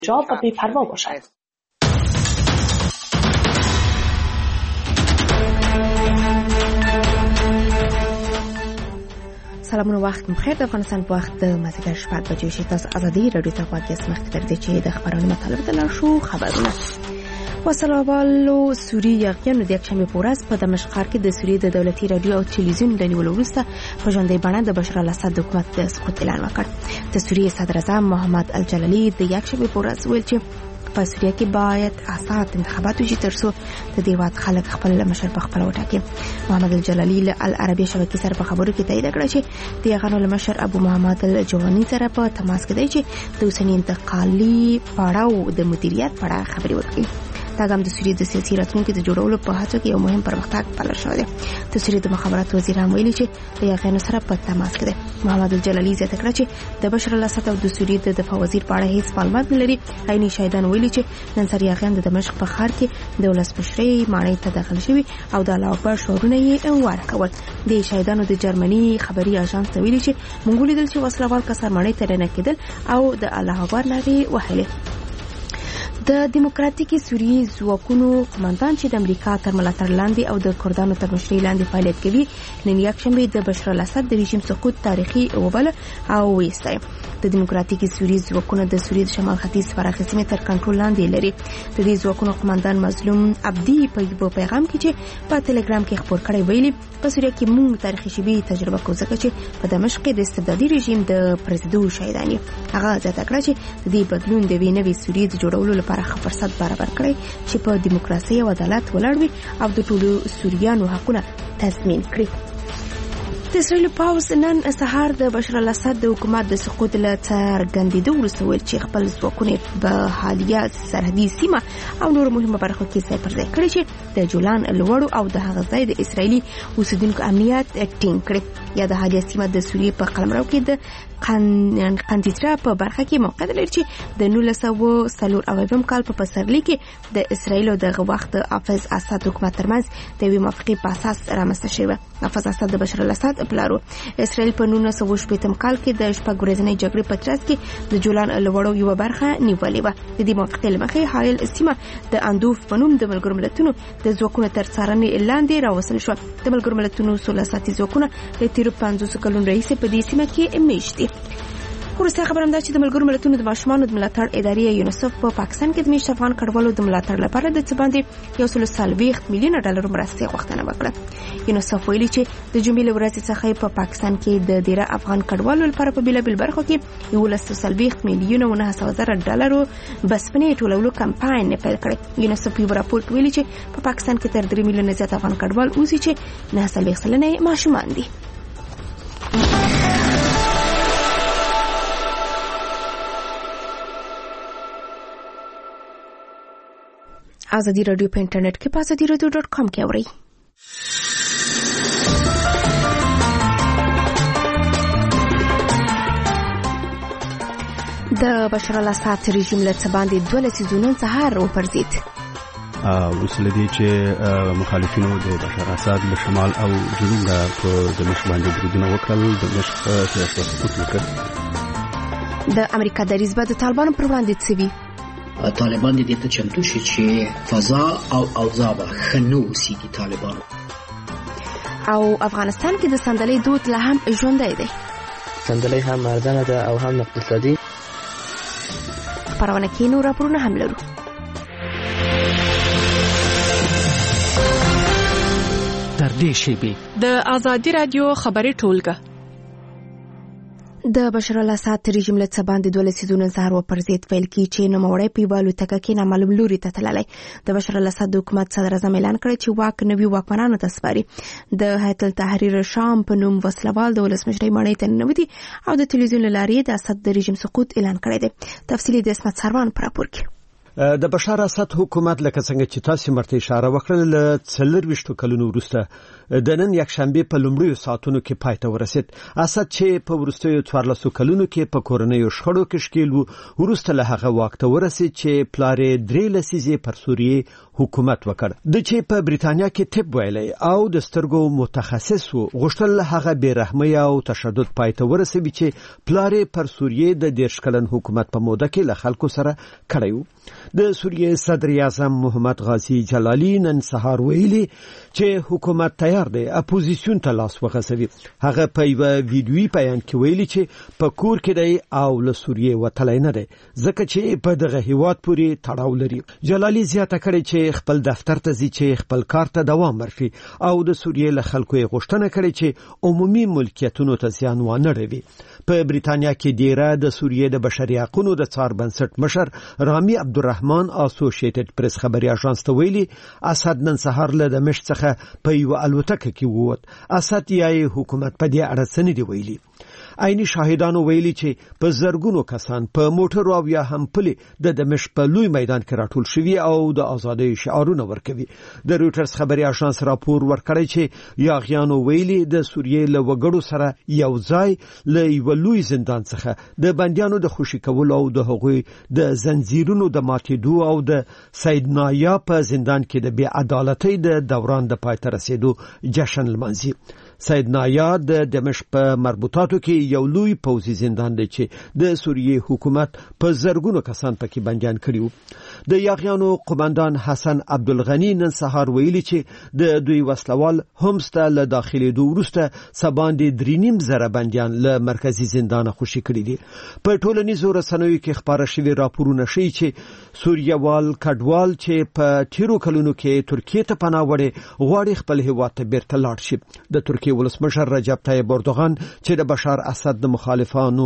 جواب و بی‌پروا باشد. سلامونه وخت مخیر د افغانستان په وخت د مازدیګر شپږ بجې شي. تاسو ازادي رادیو ته غوږ یاست. مخکې تر دې چې د خبرونو مطالب ته لاړ شو، خبرونه وسلوالو سوریه یغیانو د یکشنبه په ورځ په دمشق ښار کې د سوریې د دولتي رادیو او تلویزیون له نیولو وروسته په ژوندۍ بڼه د بشار الاسد د حکومت د سقوط اعلان وکړ. د سوریې صدر اعظم محمد الجلالي د یکشنبه په ورځ ویل چې په سوریه کې باید آزاد انتخابات وشي ترڅو د دې هېواد خلک خپل مشر په خپله وټاکي. محمد الجلالي له العربیه شبکې سره په خبرو کې تایید کړه چې د یغانو له مشر ابو محمد الجواني سره په تماس کې دی چې د اوسني انتقالي پړاو د مدیریت په اړه خبرې وکړي. دا هم د سوریې د سیاسي راتلونکي د جوړولو په هڅو کې یو مهم پرمختګ بلل شوی دی. د سوریې د مخابراتو وزیر هم ویلي چې د یغانو سره په تماس کې دی. محمد الجلالي زیاته کړه چې د بشار الاسد او د سوریې د دفاع وزیر په اړه هیڅ معلومات نه لري. عیني شاهدان ویلي چې نن سره یغان د دمشق په ښار کې د ولسمشرۍ ماڼۍ ته داخل شوي او د الله اکبر شعارونه یې ورکول. د شاهدانو د جرمني خبري اژانس ویلي چې موږ لیدل چې وسلوال کسان ماڼۍ ته رانه کېدل او د الله اکبر نارې وهلې. د دیموکراتیکي سوریې ځواکونو قوماندان چې د امریکا تر ملاتړ لاندې او د کردانو تر مشرۍ لاندې فعالیت کوي نن یکشنبه د بشار الاسد د رژیم سقوط تاریخي وبله او ویسته. د دیموکراتیکي سوریې ځواکونو د سوریې د شمال ختیځ پراخې سیمې تر کنټرول لاندې لري. د دې ځواکونو قوماندان مظلوم عبدي په پیغام کې چې په ټلګرام کې خبر کړی ویلي په سوریه کې موږ تاریخي شبي تجربه کوو ځکه چې په دمشق کې د استبدادي رژیم د پرزیدو شهیدان هغه ځکه کړی چې د دې بدلون د وینوي سوریې د جوړولو لپاره فرصت برابر کړی چې په دیموکراسي او عدالت ولاړ وي او د ټولو سوریانو حقونه تضمین کړي. د اسرائیل پوځ نن سهار د بشار الاسد د حکومت د سقوط له څرګندېدو وروسته ویل چې خپل ځواکونه په حالیه سرحدي سیمه او نور مهمه برخو کې ځای پر ځای کړي چې د جولان لوړو او د هغه ځای د اسرائیلي اوسیدونکو امنیت ټینګ کړي. یا د حالیه سیمه د سوریې په قلمرو کې د قندیترا په برخه کې موقعیت لري چې د 1940 کال په پسرلي کې د اسرائیل او دغه وخت حافظ اسد حکومت ترمنځ د یوې موافقې په اساس رامنځته شوه. حافظ اسد د بشار الاسد پلارو. اسرائیل په 1980 کال کې د شپږ ورځنۍ جګړې په ترڅ کې د جولان لوړو یو برخه نیولې و. د دې موافقې لمخې حایل سیمه د اندوف په نوم د ملګرو ملتونو د ځواکونو تر څارنې لاندې راوستل شو. د ملګرو ملتونو سوله ساتي ځواکونه د تیر 50 کلونو راهیسې په دې سیمه کې میشت دي. وروسته خبرم ده چې د ملګرو ملتونو د ماشومانو د ملاتړ ادارې یونیسف په پاکستان کې د میشت افغان کډوالو د ملاتړ لپاره د څه باندې 140 میلیون ډالر مرستې غوښتنه وکړه. یونیسف ویلي چې د جمعې له ورځې څخه په پاکستان کې د ډیره افغان کډوالو لپاره په بیلابیل برخو کې 140 میلیون او 900,000 ډالر بسپنې ټولولو کمپاین پیل کړ. یونیسف په راپور کې ویلي چې په پاکستان کې تر 3 میلیون زیات افغان کډوال اوسي چې 9 سلنه ماشومان دي. ازادي رادیو په انټرنیټ کې په azadiradio.com کې اورئ. د بشار الاسد رژیم له څه باندې 2 لسیزونو سهار وپرځید. وسله دي چې مخالفینو د بشار الاسد له شمال او جنوب په دمشق باندې بریدونه وکړل. دمشق سیاست سقوط وکړ. د امریکا دریځ به د طالبانو پر وړاندې څه وي؟ طالبان دې ته چمتو شي چې فضا او اوضاع به خنو سیدي طالبانو. او افغانستان کې د صندلۍ دود لا هم ژوندی دی. صندلۍ هم مردانه ده او هم اقتصادي. خبرونه کې نور راپورونه هم لرو. تر دې شیبې د ازادي رادیو خبري ټولګه د بشار الاسد رژیم له څه باندې 2 لسیزونو سهار وپرځید. ویل کی چې نوموړی په والوتکه کې نامعلوم لوري ته تللی. د بشار الاسد حکومت صدر اعظم اعلان کړی چې واک نوي واکمنانو ته سپاري. د هیئت التحریر شام په نوم وسلوال د ولسمشرۍ ماڼۍ ته ننوتي او د تلویزیون له لارې د اسد د رژیم سقوط اعلان کړی دی. تفصیلي د اسمت سروان پر راپور کې. د بشار اسد حکومت لکه څنګه چې تاسو مرته اشاره وکړه ل 24 کلونو وروسته د نن یک شنبه په لومړیو ساعتونو کې پای ته ورسید. اسد چې په وروستیو 14 کلونو کې په کورنیو شخړو کې ښکیل وو وروسته له هغه وخت ورسید چې پلارې 3 لسیزې پر سوریې حکومت وکړ. د چې په بریتانیا کې طب ویلي او د سترګو متخصص وو غوښتل هغه بیرحمي او تشدد پای ته ورسوي چې پلارې پر سوریې د 10 کلن حکومت په موده کې له خلکو سره کړی وو. د سوریې صدر اعظم محمد غازی جلالی نن سهار ویلي چې حکومت تیار دی اپوزیسیون ته لاس وغځوي. هغه په یو ویډیوي بیان کې ویلي چې په کور کې دی او له سوریې وتلی نه دی ځکه چې په دغه هیواد پورې تړاو لري. جلالی زیاته کړې چې خپل دفتر ته ځي چې خپل کار ته دوام ورکړي او د سوریې له خلکو یې غوښتنه کړې چې عمومي ملکیتونو ته زیان ونه رسوي. په بریتانیا کې ډیره د سوریې د بشري حقوقو د څار بنسټ مشر رامي عبدالرحمن اسوسییټډ پریس خبري اژانس ته ویلي اسد نن سهار له دمشق څخه په یو الوتکه کې ووت. اسد یې حکومت په دې اړه څه نه دی ویلي. عیني شاهدانو ویلي چې په زرګونو کسان په موټر او یا هم پلي د دمشق په لوی میدان کې راټول شوي او د ازادۍ شعارونه ورکوي. د رويټرز خبري اژانس راپور ورکړی چې یاغیانو ویلي د سوریې له وګړو سره یو ځای له یو لوی زندان څخه د بندیانو د خوشي کولو او د هغوی د زنجیرونو د ماتېدو او د سیدنایا په زندان کې د بې عدالتۍ د دوران د پای ته رسیدو جشن لمانځي. سیدنایا د دمشق په مربوطاتو کې یو لوی پوځي زندان دی چې د سوریې حکومت په زرګونو کسان پکې بندیان کړي وو. د یاغیانو قومندان حسن عبدالغنی نن سهار ویلي چې د دوی وسلوال همس ته له داخلي وروسته سباندې 3.5 زره بندیان له مرکزی زندان خوشي کړي دي. په ټولنیزو رسنیو کې خبره شوی راپورونه ښیي چې سوریوال کډوال چې په تیرو کلونو کې ترکیه ته پناه وړي غواړي خپل هیواد ته بیرته لاړ شي. د ترکیه ولسمشر رجب طیب اردوغان چې د بشار اسد د مخالفانو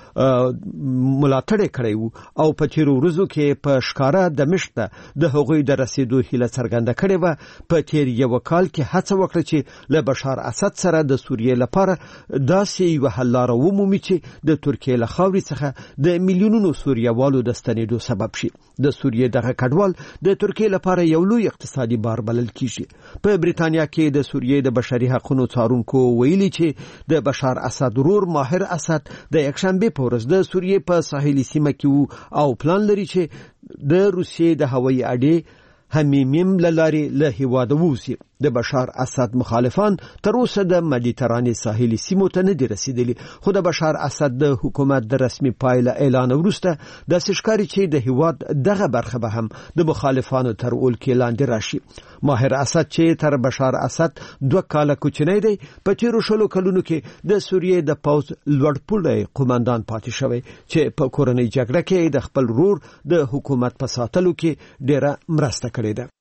ملاتړ کړی وو او په تیرو ورځو کې په ښکارا دمشق ته د هغوی د رسیدو هیله څرګنده کړې و. په تیر یو کال کې هڅه وکړه چې له بشار اسد سره د سوریې لپاره داسې یو حل لار ومومي چې د ترکیه له خاورې څخه د میلیونونو سوریوالو د ستنېدو سبب شي. د سوریې دغه کډوال د ترکیه لپاره یو لوی اقتصادي بار بلل کیږي. په بریتانیا کې د سوریې د بشري حقوقو څارونکو ویلي چې د بشار اسد ورور ماهر اسد د یکشنبه ورځ د سوریې په ساحلي سیمه کې او پلان لري چې د روسیې د هوایي اډې همیم لارې له هیواده ووځي. د بشار اسد مخالفان تر اوسه د مدیترانې ساحلي سیمو ته نه دي رسیدلي خو د بشار اسد د حکومت د رسمي پایله اعلان وروسته د سشکاري چې د هیواد دغه برخه به هم د مخالفانو تر اولکې لاندې راشي. ماهر اسد چې تر بشار اسد 2 کاله کوچنی دی په تیرو 20 کلونو کې د سوریې د پوز لوړپوړی قومندان پاتې شوی چې په کورنۍ جګړه کې د خپل رور د حکومت په ساتلو کې ډیره مرسته کړې ده.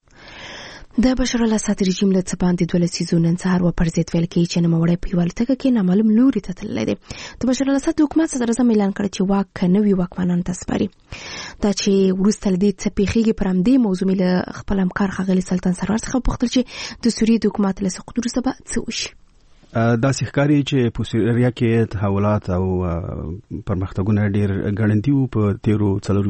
د بشار الاسد رژیم له څه باندې 2 لسیزو نن سهار وپرځید ویل کې چې نوموړی په یو الوتکه کې نامعلوم لوري ته تللی دی. د بشار الاسد حکومت صدر اعظم اعلان کړ چې واک نوي واکمنانو ته سپاري. دا چې وروسته له دې څه پیښیږي پر همدې موضوع له خپل همکار ښاغلي سلطان سرور څخه وپوښتل چې د سوریې د حکومت له سقوط وروسته به څه وشي. دا ښکاري چې په سوریه کې تحولات او پرمختګونه ډېر ګړندي وو په تیرو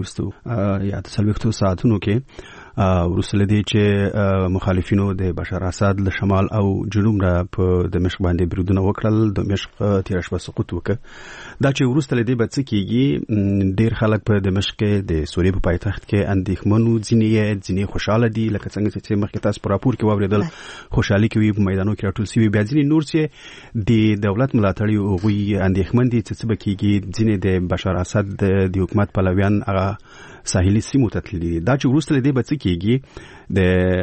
4 یا 40 ساعتونو کې. ورسله دي چې مخالفینو د بشار اسد له شمال او جنوب را په دمشق باندې بریدونه وکړل. دمشق تیر شپه سقوط وکړ. دا چې ورسله دي به څه کیږي ډیر خلک په دمشق کې د سوریې په پایتخت کې اندېښمنو ځینې خوشاله دي لکه څنګه چې مخکې تاسو په راپور کې واوریدل خوشحالي کوي په میدانونو کې راټول شوي. بیا ځینې نور چې د دولت ملاتړي او غوي اندېښمن دي چې څه به کیږي. ځینې د بشار اسد د حکومت پلویان هغه ساحلي سیمو ته تللي دي. دا چې وروسته دې به څه کیږي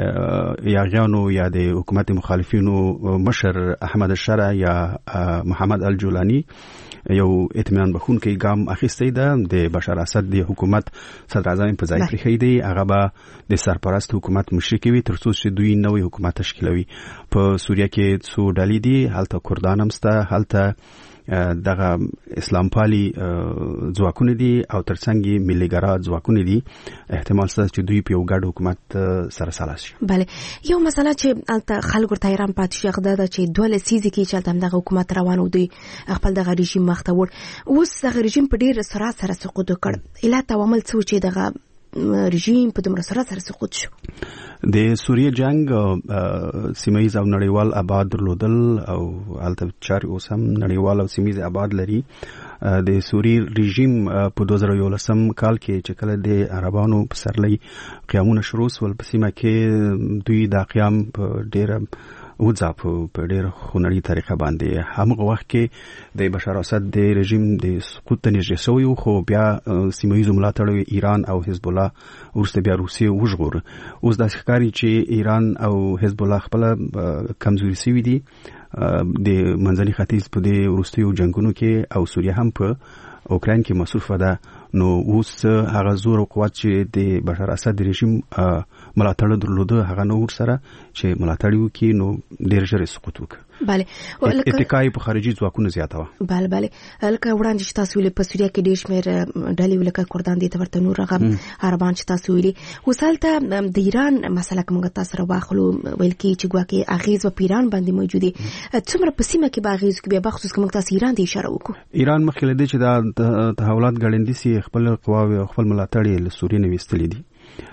د یاغیانو یا د حکومت مخالفینو مشر احمد الشرع یا محمد الجولانی یو اطمینان بخونکی ګام اخیستی ده. د بشار اسد د حکومت صدر اعظم په ځای پرېښی دی. هغه به د سرپرست حکومت مشري کوي تر څو چې دوی نوی حکومت تشکیلوي. په سوریه کې څو ډلې دي. هلته کردان هم شته، هلته دغه اسلام پالي ځواکونه دي او ترڅنګ مليګرا ځواکونه دي. احتمال شته چې دوی په یو ګډ حکومت سره سره شي. بله یو مسله چې خلکو ته ایران پاتې شي هغه ده چې 2 لسیزې کې چې دغه حکومت روان و دی خپل دغه رژیم مخ ته وړ. اوس دغه رژیم په ډیر سرعت سره سقوط وکړ. علت او عامل څه چې دغه رژیم په دومره سرعت سره سقوط شو؟ د سوریه جنگ سیمایي او نړیوال آباد درلودل او البته چاري اوس هم نړیوال او سیمایي آباد لري. د سوریه رژیم په 2011 کال کې چې کله د عربانو په سرلۍ قیامونه شروع ول په سیمه کې دوی د قیام په ډیره وځاپ په ډیره خونړی طریقه باندې همغه وخت کې د بشار اسد د رژیم د سقوط نږدې شوی خو بیا سیمایي ملاتړ ایران او حزب الله ورسته بیا روسیه وژغور. اوس د ښکاری چې ایران او حزب الله خپل کمزوري سوي دي د منځني ختیځ په دې وروستیو جنگونو کې او سوریه هم په اوکراین کې مصروفه ده. نو اوس هغه زور او قوت چې د بشار اسد رژیم ملاتړ درلوده هغه نو سره چې ملاتړ وکړي نو ډېر ژر سقوط وکړي. بله اتکای په خارجي ځواکونو زیاته و. بله لکه وړاندې چې تاسو ویلي په سوریه کې ډېر شمېر ډلې لکه کردان دي ته ورته نور هغه عربان چې تاسو ویلي. اوس هلته د ایران مسله که موږ تاسو سره واخلو ویل کېږي چې ګواکې اغېز په ایران باندې موجود دي. څومره په سیمه کې به اغېز وکړي بیا بخصوص که موږ تاسو ایران ته اشاره وکړو؟ ایران مخکې له دې چې دا تحولات ګړندي سي خپل قواوې او خپل ملاتړ یې له سوریې نه ویستلي دي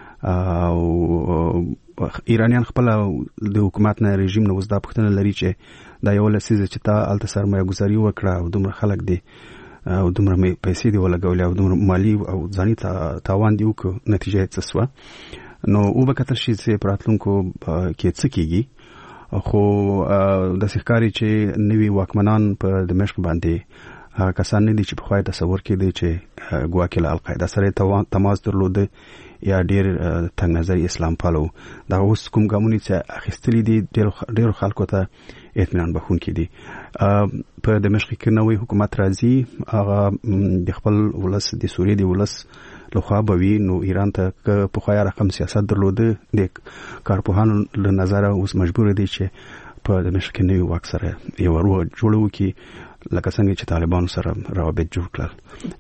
او ایرانیان خپل د حکومت نه رژیم نه وزدا پښتنه لري چې دا یو لسیزه چې تا الته سرمایه گذاري وکړه او دومره خلک دي او دومره پیسې دی ولګولې او دومره مالی او ځاني تاوان دی وکړو نتیجه یې څه سوه. نو او به کتل شي چې پراتلونکو کې څه کېږي خو د ښکاري چې نوي واکمنان په دمشق باندې هغه کسان نه دي چې په خوای تصور کې دي چې ګواکې له القاعده سره تماس درلوده یا ډېر تنګ نظر اسلام پالو. دا اوس کوم ګامونه چې اخیستلي دي ډېر خلکو ته اطمینان بخښونکي دي. په دمشق کې نوې حکومت راځي هغه د خپل ولس د سوریې د ولس لخوا به وي. نو ایران ته که په خوای رقم سیاست درلوده د کارپوهانو له نظره اوس مجبور دي چې په دمشق کې نوې واک سره یو روح جوړو کې لکه څنګه چې طالبانو سره روابط جوړ کړل.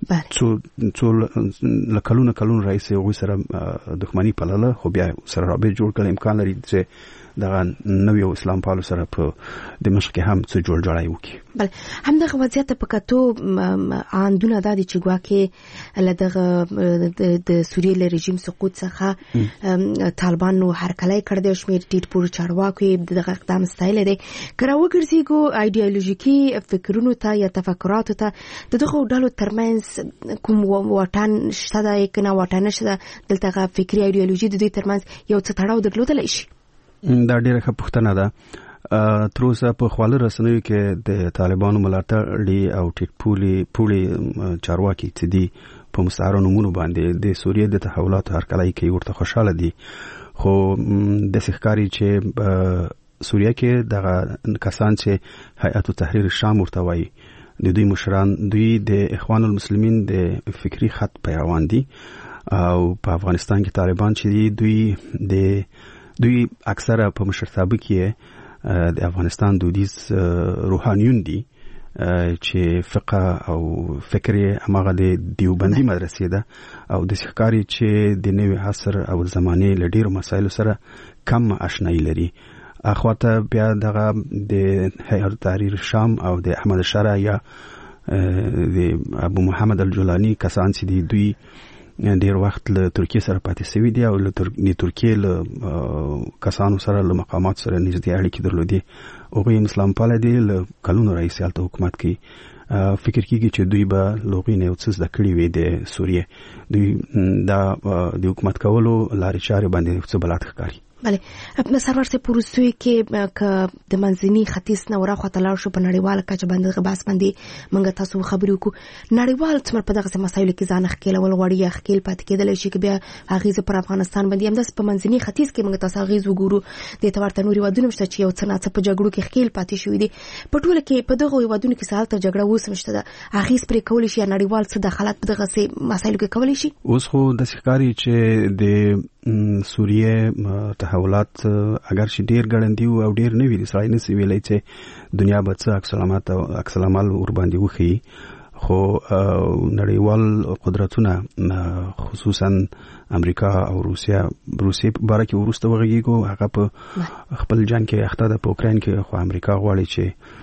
څو کلونه رئیس هغوی سره دښمني پالله خو بیا سره روابط جوړ کړل. امکان لري چې دغه نوی اسلام پالو سره په دمشق کې هم څه جوړجاړی وکړي. بله همدغه وضعیت په کتو آندونه دا دي چې ګواکې له دغه د سوریې له رژیم سقوط څخه طالبانو هرکلی کړی دی. شمېر ټیټپوړو چارواکو یې دغه اقدام ستایلی دی. که راوګرځېږو ایډیالوژیکي فکرونو ته یا تفکراتو ته د دغو ډلو ترمنځ کوم واټن شته ده که نه واټن نشته ده؟ دلته هغه فکري ایډیالوژي د دوی ترمنځ یو څه تړاو درلودلی شي؟ دا ډیره ښه پوښتنه ده. تر اوسه په خواله رسنیو کې د طالبانو ملاتړي او ټیټپوړي چارواکي چې دي په مستعارو نومونو باندې د سوریې د تحولاتو هرکلی کوي ورته خوشحاله دي. خو داسې ښکاري چې سوریه کې دغه کسان چې هیئت تحریر شام ورته وایي د دوی مشران دوی د اخوان المسلمین د فکری خط پیروان دي او په افغانستان کې طالبان چې دي دوی اکثره په مشرتابه کې د افغانستان دودیز روحانیون دي چې فقه او فکر همغه د دیوبندي مدرسې ده او د ښکاری چې د نوي عصر او زمانه له ډیرو مسایلو سره کم آشنایی لري. اخواته بیا دغه د هیئت تحریر شام او د احمد شرع یا د ابو محمد الجولانی کسان چې دي دوی ډیر وخت له ترکیه سره پاتې شوي دي او له ترکیه له کسانو سره له مقامات سره نږدې اړیکې درلودي. هغوی اسلام پاله دي له کلونو راهیسې هلته حکومت کوي. فکر کېږي چې دوی به له هغوی نه یو څه زده کړي وي د سوریې. دوی دا د حکومت کولو لارې چارې باندې څه بلد ښکاري. بله سرور صاحب په وروستیو کې که د منځني ختیځ نه وراخواته لاړ شو په نړیواله کچه باندې دغه بحث باندې موږ تاسو خبرې وکړو. نړیوال څومره په دغسې مسایلو کې ځان ښکېلول غواړي یا ښکېل پاتې کېدلی شي که بیا اغېزه پر افغانستان باندې همداسې په منځني ختیځ کې موږ تاسو اغېز وګورو. دې ته ورته نور هېوادونه شته چې یو څه ناڅه په جګړو کې ښکېل پاتې شوي دي. په ټوله کې په دغو هېوادونو کې څه هلته جګړه اوس هم شته ده اغېز پرې کولی شي یا نړیوال څه دخالت په دغسې مسایلو کې کولی شي؟ اوس خو داسې ښکاري چې د سوریې تحولات اگر چې ډیر ګړندي او ډیر نوي دي سړی نشي ویلی چې دنیا به څه عکس العمل ورباندې وښیي. خو نړیوال قدرتونه خصوصا امریکا او روسیې په باره کې وروسته وغږېږو. هغه په خپل جنګ کې اخته ده په اوکراین کې. خو امریکا غواړي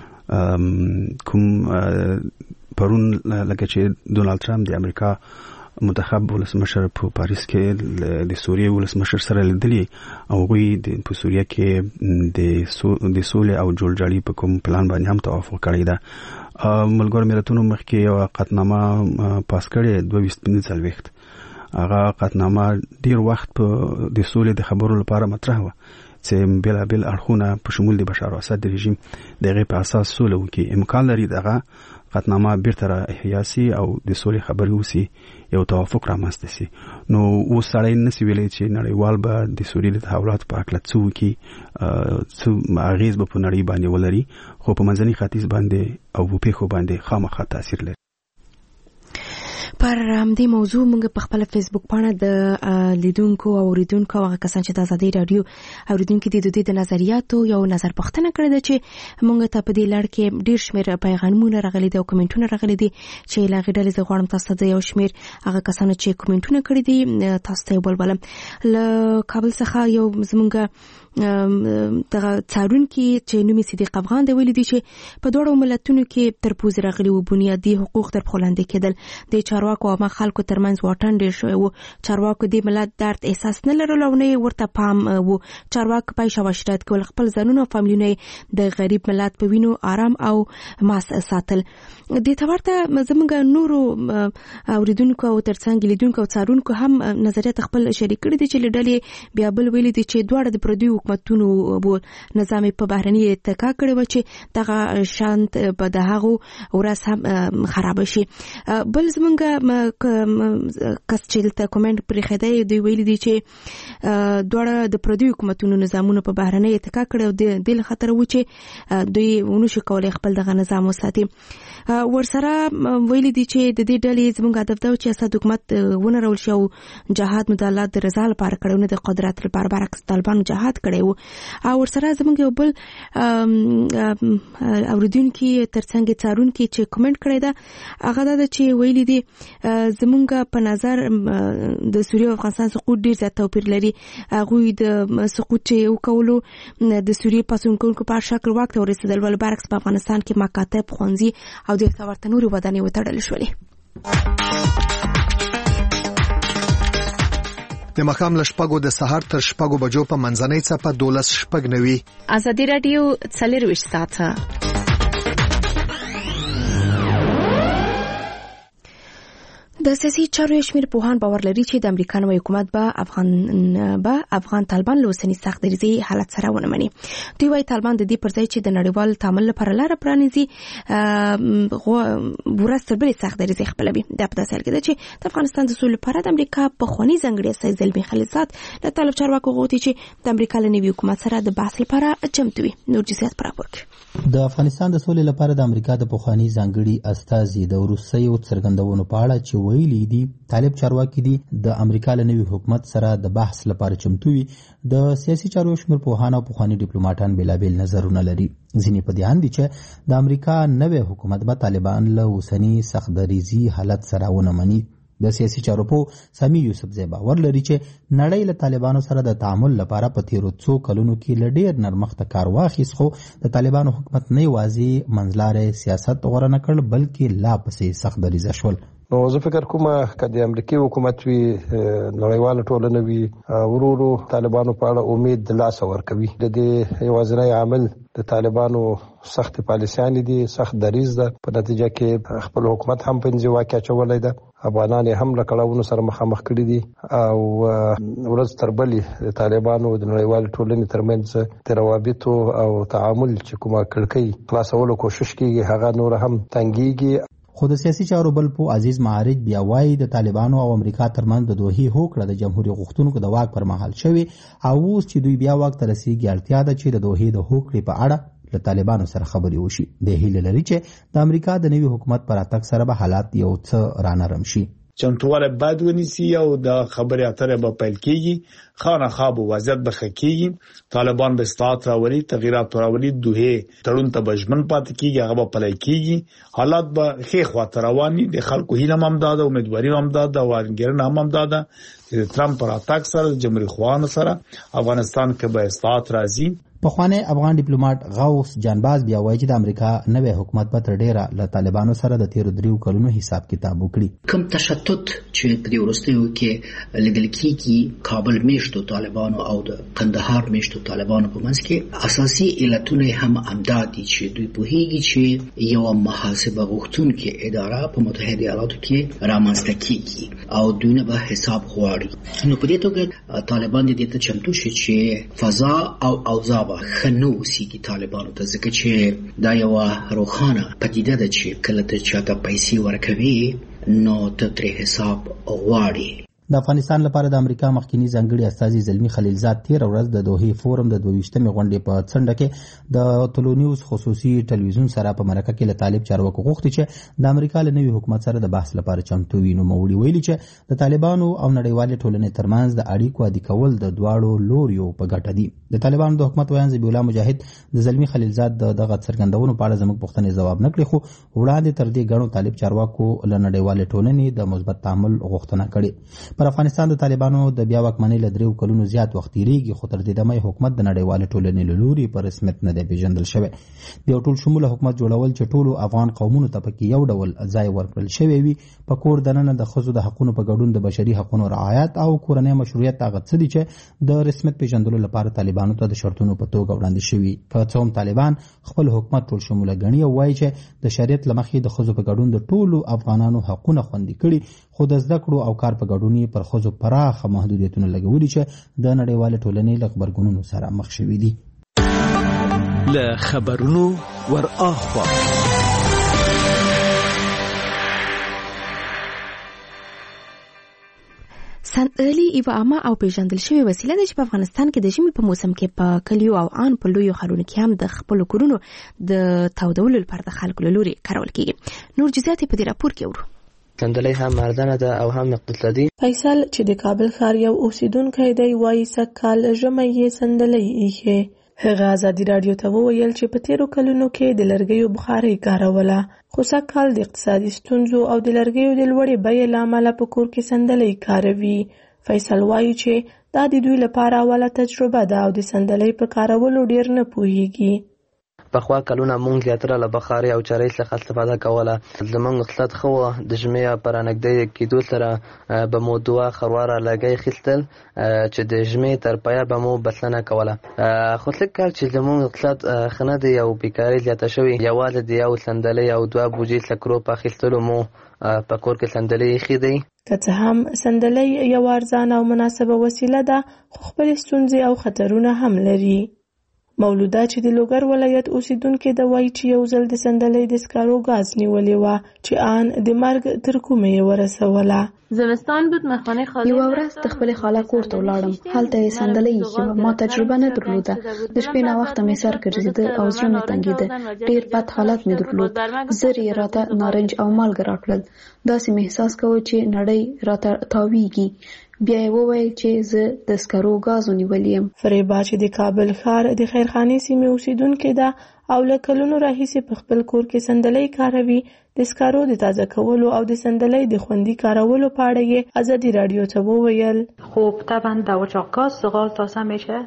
چې کوم پرون لکه چې ډونالد ټرمپ د امریکا منتخب ولسمشر په پاریس کې د سوریې ولسمشر سره لیدلی او غوی په سوریه کې د سولې او جوړجاړي په کوم پلان باندې هم توافق کړی دا ملګرو ملتونو مخکې یو قطعنامه پاس کړې 2015 هغه قطعنامه ډیر وخت په د سولې د خبرو لپاره مطرح و چې بل اړخونه په شمول د بشار اسد رژیم دغه په اساس سوله وکړي امکان لري دغه قطعنامه بیرته احیا سي او د سولې خبرې وسی یو توافق رامنځته سي نو وسړی نسی ویلې چې نړیوال به د سولې د تحولات په اړه څه وکړي څه اغیز به په نړۍ باندې ولري خو په منځني ختیځ باندې او په پیښو باندې خامخا تاثیر لري. پر همدې موضوع موږ په خپل فیسبوک باندې د لیدونکو او اوریدونکو هغه کسان چې د آزادۍ رادیو اوریدونکو د دوی د نظریاتو یو نظر پوښتنه کړې ده چې موږ ته په دې لړ کې ډیر شمیر پیغامونه راغلي دي او کومنټونه راغلي دي چې لا غډلې زه غواړم تاسو ته یو شمیر هغه کسان چې کومنټونه کړی دي تاسو ته ولولم. له کابل څخه یو زمونږ دغه څارونکي چې نومي صدیق افغان دی ویلي دي چې په دوړو ملتونو کې تر پوز راغلي او بنیادي حقوق تر پخلاندې کېدل د چارواکو او خلکو ترمنځ واټن ډیر شوی و. چارواکو د ملت درد احساس نه لرل او نه ورته پام و. چارواکو پای شواهد کول خپل ځانونه او فامیلونه د غریب ملت په وینو آرام او ماس ساتل. د تورته زموږ نورو اوریدونکو او ترڅنګ لیدونکو او څارونکو هم نظریات خپل شریک کړي دي چې لډلې بیا بل ویلي دي چې دواړه د پردي حکومتونو بو نظام په بهرني اتکا کړي و چې دغه شانت په دغه ورس هم خراب شي. بل زمونږ کس چې ته کومنټ پرې خدای دوی ویلي دي چې دواړه د پردي حکومتونو نظامونه په بهرني اتکا کړي او د خطر و چې دوی ونشو کولای خپل دغه نظام وساتي. ورسره ویلي دي چې د دې ډلې زموږ هدف دا چې اسد حکومت ونه رول شي او جهاد مدالات د رضا لپاره کړو نه د قدرت لپاره برعکس طالبان جهاد کړي وو. او ورسره زموږ یو بل اوریدونکو ترڅنګ څارونکو چې کومنټ کړی دا هغه دا چې ویلي دي زموږ په نظر د سوریه او افغانستان سقوط ډیر زیات توپیر لري. هغه د سقوط چې وکولو د سوریه پاسونکو په شکل وخت ورسېدل ول برعکس په افغانستان کې مکاتب خوندزي او د ورته نورو ودانۍ وتړل شولې. د مخام لشپګو د سحر تر شپګو بجو په منځنۍ څپه 12:09 آزادي رادیو 24 ساعته. د سیاسي چارو شمیر پوهان باور لري چې د امریکا نوی حکومت به افغان طالبان له اوسني سخت دریزي حالت سره ونه مني. دوی وايي طالبان د دې پر ځای چې د نړیوال تعامل لپاره لار پرانیزي ورسره بل سخت دریزي خپلوي. د په داسې حال کې ده چې د افغانستان د سولې لپاره د امریکا په خواني ځنګړي استاد زلمی خلیلزاد د طالب چارواکو غوښتي چې د امریکا له نوي حکومت سره د بحث لپاره چمتو وي. نور جزئیات پراپورک د افغانستان د سولې لپاره د امریکا د پخوانی ځنګړي استازي د روسیې څرګندونو په اړه چې ویلي دي طالب چارواکي دي د امریکا له نوي حکومت سره د بحث لپاره چمتو وي. د سیاسي چارو شمیر پوهان او پخوانی ډیپلوماټان بېلابېل نظرونه لري. ځینې په دې اند دي چې د امریکا نوی حکومت به طالبان له اوسني سخت دریزي حالت سره ونه مني. د سیاسي چارو په سامي یوسف زی باور لري چې نړۍ له طالبانو سره د تعامل لپاره په تیرو څو کلونو کې لډیر نرمښت کار واخیست خو د طالبانو حکومت نه یوازې منځلارې سیاست غوړه نه کړ بلکې لا پسې سخت دریزه شول. نو زه فکر کوم چې د امریکای حکومت وی نړیواله ټولنه وی ورورو طالبانو په اړه امید د لاس ورکوي. د دې یوازینی عامل د طالبانو سخت پالیسیان دي سخت دریز ده. په نتیجه کې خپل حکومت هم په ځای واقع چولای ده. افغانان هم له کړهونو سره مخامخ کړي دي او ورځ تر بلې د طالبانو د نړیوال ټولنې ترمنځ د روابط او تعامل چې کومه کړکۍ خلاصولو کوشش کوي هغه نور هم تنګيږي. خو د سیاسي چارو بل په عزیز معارج بیا وایي د طالبانو او امریکا ترمنځ د دوحې هوکړه د جمهوریت غوښتونکو د واک پر مهال شوی او اوس چې دوی بیا واک ته رسیږي اړتیا ده چې د دوحې د هوکړې په اړه له طالبانو سره خبرې وشي. د هیله لري چې د امریکا د نوي حکومت پر اتک سره به حالات یو څه رانرم شي. چمتواله باید ونیسي او د خبرې اترې به پیل کیږي. خانخواه به وضعیت به ښه کیږي. طالبان به اصلاحات راولي تغییرات راولي دوحې تړون ته به ژمن پاتې کیږي هغه به پلی کیږي. حالات به ښې خواته روان دي. د خلکو هیله هم داده امیدواري هم داده وارنګرنه هم داده د ترامپ پر اتاک سره جمهوریت خوانو سره افغانستان کې به اصلاحات راځي. پخوانی افغان ډیپلوماټ غوث جانباز بیا وایي چې د امریکا نوې حکومت به تر ډیره له طالبانو سره د تیرو 3 کلونو حساب کتاب وکړي. کوم تشتت چې په دې وروستیو کې لیدل کېږي کابل میشتو طالبانو او د قندهار میشتو طالبانو په منځ کې اساسي علتونه هم امداد دي چې دوی پوهیږي چې یو محاسبه غوښتونکې اداره په متحده ایالاتو کې رامنځته کیږي او دوی نه به حساب غواړي. نو په دې توګه طالبان دې ته چمتو شي چې فضا او اوضاع خنو سیږي طالبانو ته، ځکه چې دا یو روښانه پدیده ده چې کله ته چاته پیسې ورکوي نو ته ترې حساب غواړي. د افغانستان لپاره د امریکا مخکینی ځانګړي استازي زلمی خلیلزاد تیر ورځ د دوحې فورم د 22مې غونډې په څنډه کې د ټولو نیوز خصوصي ټلویزیون سره په مرکه کې له طالب چارواکو غوښتي چې د امریکا له نوي حکومت سره د بحث لپاره چمتو وي. نو موړي ویلي چې د طالبانو او نړیوالې ټولنې ترمنځ د اړیکو عادي کول د دواړو لوریو په ګټه دي. د طالبانو د حکومت ویان ذبیح الله مجاهد د زلمی خلیلزاد دغه څرګندونو په اړه زموږ پوښتنې ځواب نه کړي، خو وړاندې تر دې غنو طالب چارواکو له نړیوالې ټولنې د مثبت تعامل غوښتنه کړې. پر افغانستان د طالبانو د بیا واکمنۍ له 3 کلونو زیات وخت تیریږي، خو تر دې دمه حکومت د نړیوالې ټولنې له لوري په رسمیت نه دی پیژندل شوی. د یو ټول شموله حکومت جوړول چې ټولو افغان قومونو ته پکې یو ډول ځای ورکړل شوی وي، په کور دننه د ښځو د حقونو په ګډون د بشري حقونو رعایت او کورنۍ مشروعیت هغه څه دي چې د رسمیت پیژندلو لپاره طالبانو ته د شرطونو په توګه وړاندې شوي. که څه هم طالبان خپل حکومت ټول شموله ګڼي او وایي چې د شریعت له مخې د ښځو په ګډون د ټولو افغانانو حقونه خوندي کړي، خو د زده کړو او کار په ګډون پر ښځو پراخه محدودیتونه لګولي چې د نړیوالې ټولنې له غبرګونونو سره مخ شوي دي. له خبرونو ور اخوا سندلي یو عامه او پیژندل شوی وسیله ده چې په افغانستان کې د ژمي په موسم کې په کلیو او ان په لویو ښارونو کې هم د خپل کورونو د تودولو لپاره د خلکو له لوري کارول کیږي. نور جزئیات په دې راپور کې ورو. سندلي هم مردانه ده او هم اقتصادي. فیصل چې د کابل ښار یو اوسیدونکی دی وایي سږکال ژمی یې سندلي ایښې. هغه ازادي راډیو ته وویل چې په تیرو کلونو کې د لرګیو بخارۍ کاروله، خو سږکال د اقتصادي ستونزو او د لرګیو د لوړې بیې له امله په کور کې سندلي کاروي. فیصل وایي چې دا د دوی لپاره اوله تجربه ده او د سندلي په کارولو ډیر نه پوهیږي. پخوا کلونه مونږ زیاتره له بخارۍ او چرۍ څخه استفاده کوله. زمونږ اقتصاد ښه وه، د ژمي په رانږدې کېدو سره به مو 2 خرواره لرګی خیستل چې د ژمي تر پایه به مو بسنه کوله. خو سږکال چې زمونږ اقتصاد ښه نه دی او بیکاري زیاته شوې، یوازې د یو سندلۍ او 2 بوجۍ سکرو په اخیستلو مو په کور کې سندلۍ ایښي دی. که څه هم سندلۍ یو ارزانه او مناسبه وسیله ده، خو خپلې ستونزې او خطرونه هم لري. مولوده چې د لوګر ولایت اوسیدونکې ده وایي چې یو ځل د سندلۍ د سکارو ګاز نیولې وه چې آن د مرګ تر کومې یې ورسوله. زمستان بود مخانه خاله. یو ورځ د خپل خاله کور ته ولاړم، هلته یې سندلۍ ایښې. ما تجربه نه درلوده، د شپې ناوخته مې سر ګرځېده او زړه مې تنګېده، ډېر بد حالت مې درلود. زر یې راته نارنج او مالګه راکړل، داسې مې احساس کوه چې نړۍ راته تاویږي. بیا یې وویل چې زه د سکرو ګازو نیولې یم. فریبا چې د کابل ښار د خیرخانې سیمې اوسیدونکې ده او له کلونو راهیسې په خپل کور کې سندلۍ کاروي، د سکرو د تازه کولو او د سندلۍ د خوندي کارولو په اړه یې ازادي راډیو ته وویل. خب طبعا در اچاق گاز زغال تازه میشه.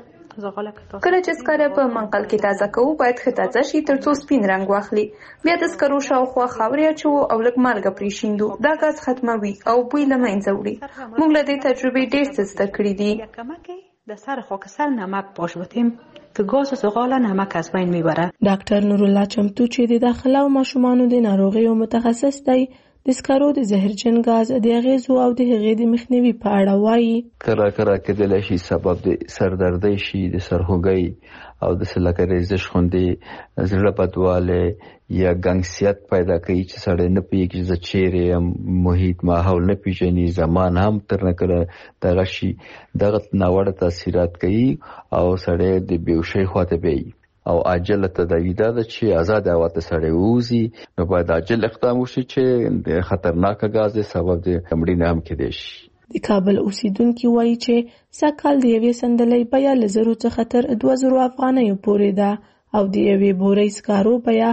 کله چې سکاره په منقل کې تازه کوو باید ښه تازه شي تر څو سپین رنګ واخلي. بیا د سکرو شاوخوا خاورې اچوو او لږ مالګه پرې شیندو. دا ګاز ختموي او بوی له منځه وړي. موږ له دې تجربې ډېر څه زده کړي دي. در سر خاکستر نمک پاش بودیم که گاز زغال نمک از بین میبره. ډاکټر نورالله چمتو چې د داخله او ماشومانو د ناروغیو متخصص دی، د سکرو د زهرجن غاز د اغیزو او د هغې د مخنیوي په اړه وایي. کله کېدلی شي سبب د سردردۍ شي، د سرخوږۍ او د لکه ریزش غوندې زړه بدوالی یا ګنګسیت پیدا کوي چې سړی نه پوهېږي چې زه چیرې یم، محیط ماحول نه پېژني، زمان هم تر نه کله دغه شي. دغه ناوړه تاثیرات کوي او سړی د بېهوشۍ خواته بیایي. او عاجل تداوی دا ده چې آزاد هوا ته سړی ووځي، نو باید عاجل اقدام وشي چې د خطرناکه ګاز د سبب د مړینې هم کېدای شي. د کابل اوسیدونکي وایي چې سږکال د یوې سندلۍ بیه له 0 څخه تر 2000 افغانیو پورې ده او د یوې بورۍ سکارو بیه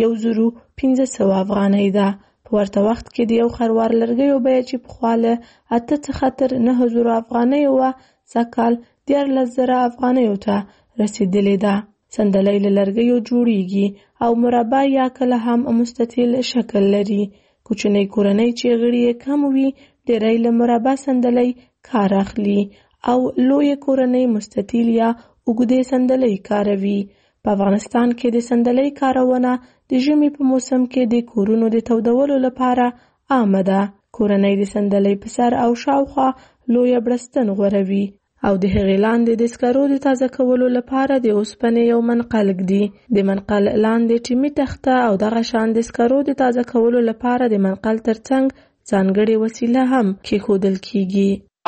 1500 افغانۍ ده. په ورته وخت کې د یو خروار لرګیو بیه چې پخوا له 8 څخه تر 9000 افغانیو وه، سږکال 14000 افغانیو ته رسیدلې ده. صندلۍ له لرګیو جوړیږي او مربع یا کله هم مستطیل شکل لري. کوچنۍ کورنۍ چې غړي یې کم وي ډېری له مربع صندلۍ کار اخلي او لویه کورنۍ مستطیل یا اوږدې صندلۍ کاروي. په افغانستان کې د صندلۍ کارونه د ژمي په موسم کې د کورونو د تودولو لپاره عامه ده. کورنۍ د صندلۍ په سر او شاوخوا لویه بړستن غوروي او د هغې لاندې د سکرو د تازه کولو لپاره د اوسپنې یو منقل ږدي. د منقل لاندې ټیمي تخته او دغه شان د سکرو د تازه کولو لپاره د منقل ترڅنګ ځانګړې وسیله هم کېښودل کېږي.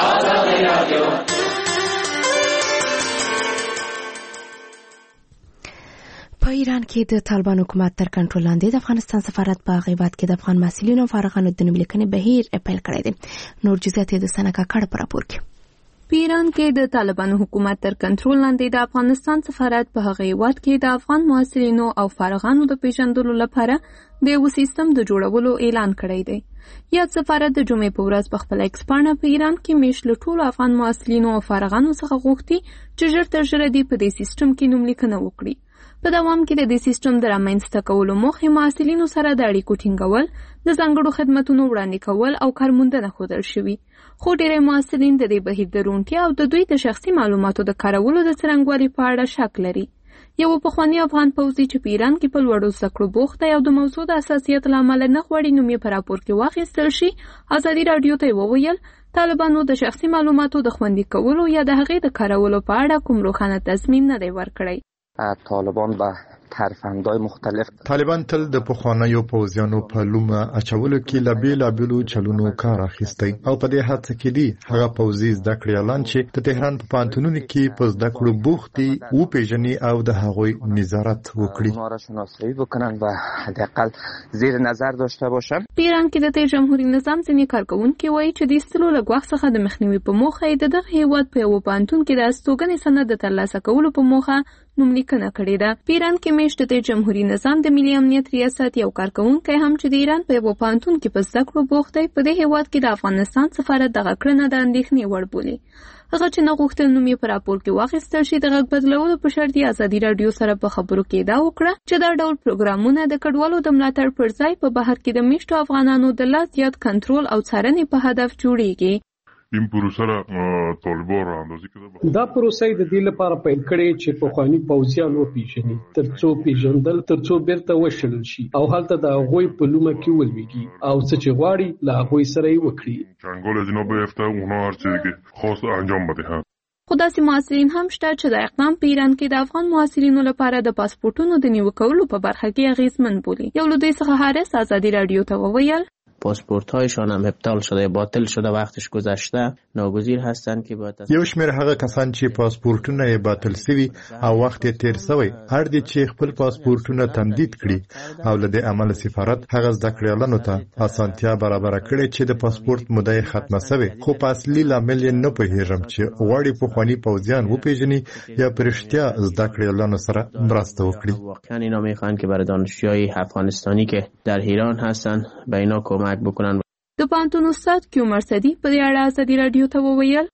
په ایران کې د طالبان حکومت تر کنټرول لاندې د افغانستان سفارت په غیبت کې د افغان محصلینو او فارغانو د نوم لیکنې بهیر پیل کړی دی. نور جزئیات د سنا کاکړ په راپور کې. په ایران کې د طالبانو حکومت تر کنټرول لاندې د افغانستان سفارت په هغه هیواد کې د افغان محصلینو او فارغانو د پیژندلو لپاره د یو سیستم د جوړولو اعلان کړی دی. یاد سفارت د جمعې په ورځ په خپل ایکس پاڼه په ایران کې میشت له ټولو افغان محصلینو او فارغانو څخه غوښتي چې ژر تر ژره دې په دې سیستم کې نوم لیکنه وکړي. په دوام کې د دې سیستم د رامنځته کولو موخې محصلینو سره د اړیکو ټینګول، د ځانګړو خدماتونو وړاندې کول او کارموندنه ښودل شوي. خو ډېری محصلین د دې بهیر د روڼتیا او د دوی د شخصي معلوماتو د کارولو د څرنګوالي په اړه شک لري. یو پخوانی افغان پوځي چې په ایران کې په لوړو زده کړو بوخت دی او د موضوع د حساسیت له امله نه غواړي نوم یې په راپور کې واخیستل شي، ازادي راډیو ته وویل طالبانو د شخصي معلوماتو د خوندي کولو یا د هغې د کارولو په اړه کوم روښانه تضمین نه دی ورکړی. طالبان به ترفندهای مختلف طالبان تل د پخوانیو پوځیانو په لوم اچولو کې له بېلابېلو چلونو کار اخیستی او په دې هڅه کې دي هغه پوځي زده کړې اعلان چې د تهران په پوهنتونونو کې په زده کړو بوخت دي وپېژني او د هغوی نظارت وکړي. اونها را شناسایی بکنن و حداقل زیر نظر داشته باشن. په ایران کې د جمهوریت نظام ځینې کارکوونکي وایي چې د ایستلو له ګواښ څخه د مخنیوي په موخه یې د دغه هیواد په یوه پوهنتون کې د استوګنې سند د ترلاسه کولو په موخه نوم لیکنه کړې ده. په ایران کې میشت د جمهوریت نظام د ملي امنیت ریاست یو کارکوونکی هم چې د ایران په یوه پوهنتون کې په زده کړو بوخت دی په دې هیواد کې د افغانستان سفارت دغه کړنه د اندېښنې وړ بولي. هغه چې نه غوښتل نوم یې په راپور کې واخیستل شي د غږ بدلولو په شرط یې ازادي راډیو سره په خبرو کې ادعا وکړه چې دا ډول پروګرامونه د کډوالو د ملاتړ پر ځای په بهر کې د میشتو افغانانو د لا زیات کنټرول او څارنې په هدف جوړیږي. این پروسه را طالبان را اندازی کده دا پروسه د دې لپاره پیل کړي چې پخوانی پوځیان وپیژني ترڅو پیژندل ترڅو بیرته وشلل شي او هلته د هغوی په لومه کې ولويږي او څه چې غواړي له هغوی سره یې وکړي. چنگال از اینا بیفته اونا هر چیزی که خواست انجام بده. خو داسې محصلین هم شته چې د اقدام په ایران کې د افغان محصلینو لپاره د پاسپورتونو د نیو کولو په برخه کې اغیزمن بولي. یو له دوی څخه حارث ازادي راډیو ته وویل پاسپورت هایشان هم ابطال شده باطل شده وقتش گذشته ناگزیر هستند که با یو شمېر هغه کسان چې پاسپورتونه یې باطل شوي او وخت یې تیر شوی اړ دي چې خپل پاسپورتونه تمدید کړي او له دې امله سفارت هغه زده کړیالانو ته اسانتیا برابر کړي چې د پاسپورت موده یې ختمه شوی خو په اصلي لامل یې نه پوهیږم چې غواړي پخوانی پوځیان وپیژني یا په رښتیا زده کړیالانو سره مرسته وکړي. واقعا اینا میخوان که برای دانشجوهای افغانستانی که در ایران هستند به اینا کمک بکنن. د پوهنتون استاد کیو مرصدی په دې اړه ازادي راډیو ته وویل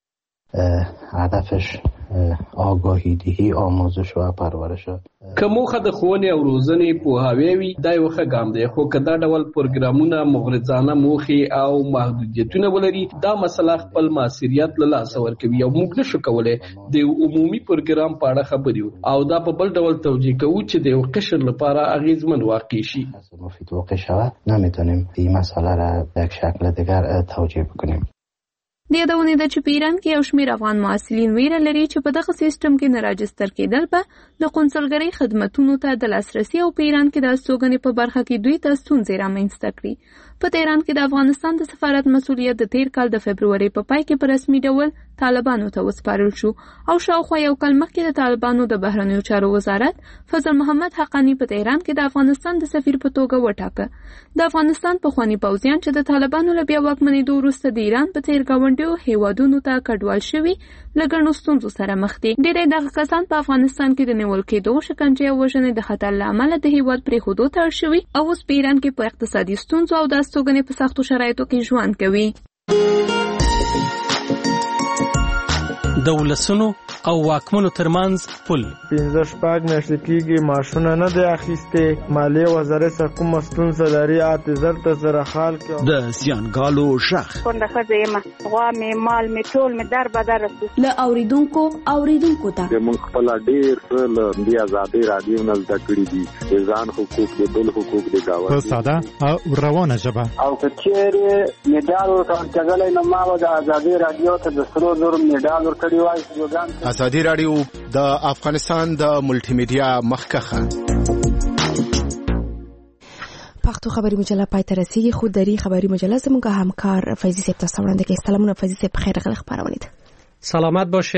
هدفش آگاهی دهی آموزش و پرورش که موخه د ښوونې او روزنې پوهاوی وي دا یو ښه ګام دی خو که دا ډول پروګرامونه مغرضانه موخې او محدودیتونه ولري دا مسله خپل مؤثریت له لاسه ورکوي او موږ نشو کولی د عمومي پروګرام په اړه خبرې او دا په بل ډول توجیه کوو چې د یو قشر لپاره اغیزمن واقع شي. مفید واقع شود نمیتونیم این مسئله را به یک شکل دیگر توجیه بکنیم. د یادونې ده چې په ایران کې یو شمېر افغان محصلین ویره لري چې په دغه سیستم کې نه راجستر کېدل به د قونسلګرۍ خدمتونو ته د لاسرسي او په ایران کې د استوګنې په برخه کې دوی ته ستونزې رامنځته کړي. په تهران کې د افغانستان د سفارت مسؤلیت د تیر کال د فبرورۍ په پای کې په رسمي ډول طالبانو ته وسپارل شو او شاوخوا یو کال مخکې د طالبانو د بهرنیو چارو وزارت فضل محمد حقانی په تهران کې د افغانستان د سفیر په توګه وټاکه. د افغانستان پخوانی پوځیان چې د طالبانو له بیا واکمنېدو وروسته د ایران په څېر ګاونډیو هیوادونو ته کډوال شوي له ګڼو ستونزو سره مخ دي. ډېری دغه کسان په افغانستان کې د نیول کېدو، شکنجې او وژنې د خطر له امله د هیواد پرېښودو ته اړ شوي او اوس په ایران کې په اقتصادي ستونزو او د استوګنې په سختو شرایطو کې ژوند کوي. د ولسونو او واکمنو ترمنځ پل. 15 میاشتې کېږي ماشونه نه دی اخیستې. مالیې وزارت سره کومه ستونزه لري اعتذار ته سره حال کې. د زیانګالو ژغ کونډه ښځه یم، غوا مې مال مې ټول مې در بدر له اوریدونکو ته موږ خپل ډېر څه له دې آزادۍ رادیو نه زده کړي دي، د ځان حقوق د بل حقوق د گاونډي په ساده او روانه ژبه. او که چیرې میډال ورکړل نو ما د آزادۍ رادیو ته د سرو زرو میډال ورکړی وای. آزادۍ رادیو د افغانستان د ملټي میډیا مخکخه. پښتو خبري مجله پای ته رسیدي، خو دری خبري مجله زموږ همکار فیضی صاحب تاسو وړاندې کوي. سلامونه فیضی صاحب، خیر غل خبرونه. سلامت باشه.